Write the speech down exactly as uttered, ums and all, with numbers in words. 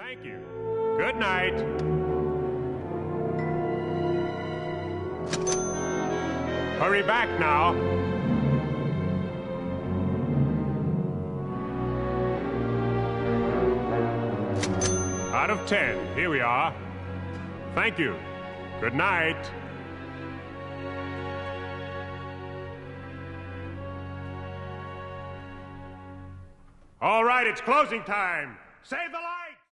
Thank you. Good night. Hurry back now. Out of ten. Here we are. Thank you. Good night. All right, it's closing time. Save the light!